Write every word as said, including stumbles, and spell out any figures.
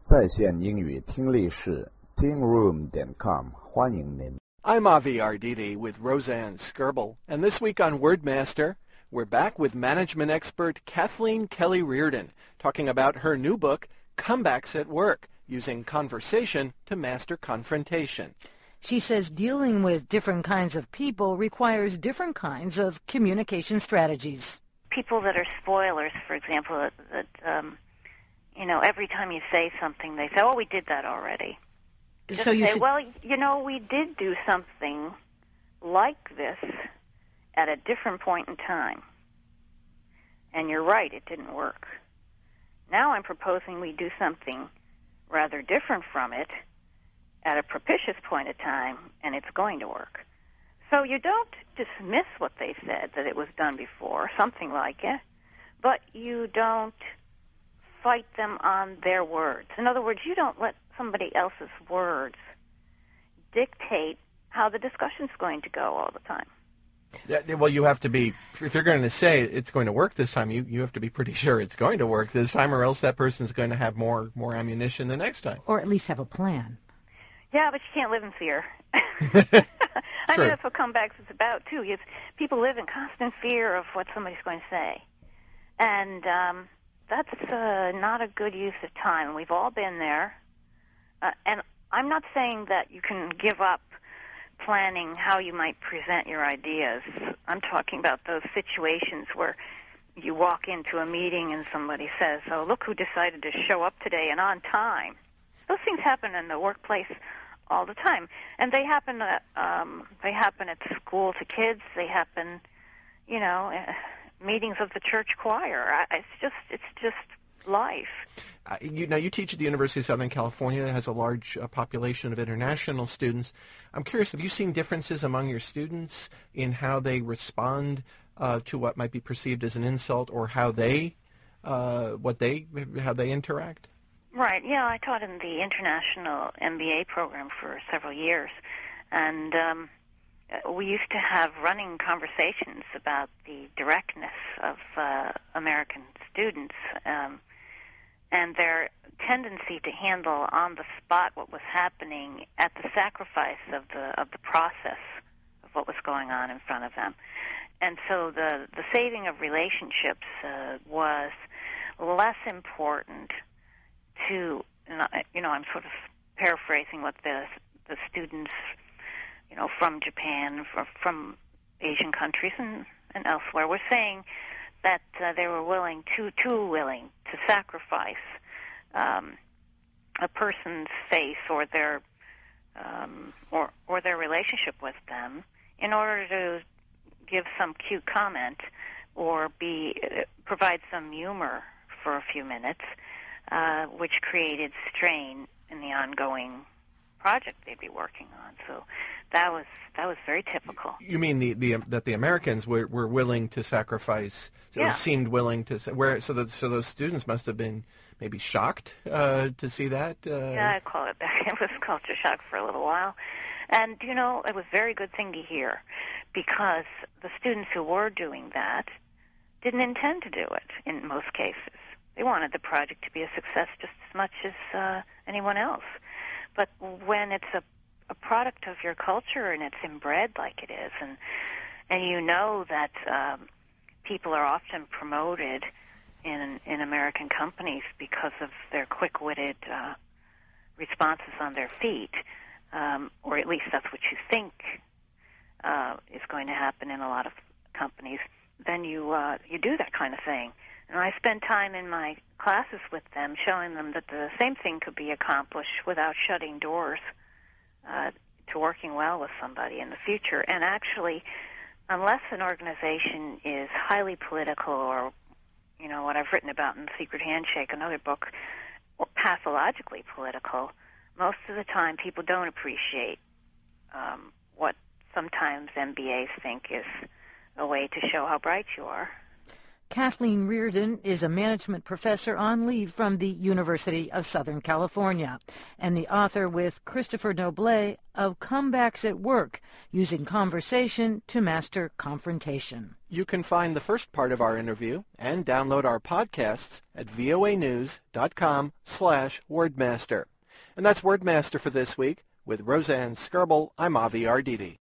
在线英语听力室 ting room dot com 欢迎您。 I'm Avi Arditi with Roseanne Skirble, and this week on Wordmaster, we're back with management expert Kathleen Kelly Reardon, talking about her new book, Comebacks at Work, using conversation to master confrontation. She says dealing with different kinds of people requires different kinds of communication strategies. People that are spoilers, for example, that, that um, you know, every time you say something, they say, oh, we did that already. Just so you say, should... well, you know, we did do something like this at a different point in time. And you're right, it didn't work. Now I'm proposing we do something rather different from it at a propitious point of time, and it's going to work. So you don't dismiss what they said, that it was done before, something like it, but you don't fight them on their words. In other words, you don't let somebody else's words dictate how the discussion's going to go all the time. Yeah, well, you have to be, if you're going to say it's going to work this time, you, you have to be pretty sure it's going to work this time, or else that person's going to have more, more ammunition the next time. Or at least have a plan. Yeah, but you can't live in fear. I True. mean, that's what comebacks is about, too. It's, people live in constant fear of what somebody's going to say. And um, that's uh, not a good use of time. We've all been there. Uh, and I'm not saying that you can give up planning how you might present your ideas. I'm talking about those situations where you walk into a meeting and somebody says, oh, look who decided to show up today and on time. Those things happen in the workplace all the time, and they happen at um, they happen at school to kids. They happen, you know, uh, meetings of the church choir. I, it's just it's just life. Uh, you, now, you teach at the University of Southern California. It has a large uh, population of international students. I'm curious, have you seen differences among your students in how they respond uh, to what might be perceived as an insult, or how they uh, what they how they interact? Right, yeah, I taught in the international M B A program for several years, and um, we used to have running conversations about the directness of uh, American students um, and their tendency to handle on the spot what was happening at the sacrifice of the of the process of what was going on in front of them. And so the, the saving of relationships uh, was less important to, you know, I'm sort of paraphrasing what the the students, you know, from Japan, from, from Asian countries and, and elsewhere were saying that uh, they were willing, too, too willing to sacrifice um, a person's face or their um, or or their relationship with them in order to give some cute comment or be uh, provide some humor for a few minutes. Uh, which created strain in the ongoing project they'd be working on. So that was that was very typical. You mean the, the that the Americans were, were willing to sacrifice, so yeah. seemed willing to, where so that so those students must have been maybe shocked uh, to see that. Uh... Yeah, I call it that. It was culture shock for a little while, and you know it was a very good thing to hear, because the students who were doing that didn't intend to do it in most cases. They wanted the project to be a success just as much as uh, anyone else. But when it's a, a product of your culture and it's inbred like it is, and and you know that um, people are often promoted in in American companies because of their quick-witted uh, responses on their feet, um, or at least that's what you think uh, is going to happen in a lot of companies, then you uh, you do that kind of thing. And I spend time in my classes with them showing them that the same thing could be accomplished without shutting doors uh, to working well with somebody in the future. And actually, unless an organization is highly political or, you know, what I've written about in Secret Handshake, another book, or pathologically political, most of the time people don't appreciate um, what sometimes M B As think is a way to show how bright you are. Kathleen Reardon is a management professor on leave from the University of Southern California and the author with Christopher Noblet of Comebacks at Work, Using Conversation to Master Confrontation. You can find the first part of our interview and download our podcasts at voanews.com slash wordmaster. And that's Wordmaster for this week. With Roseanne Skirble, I'm Avi Arditi.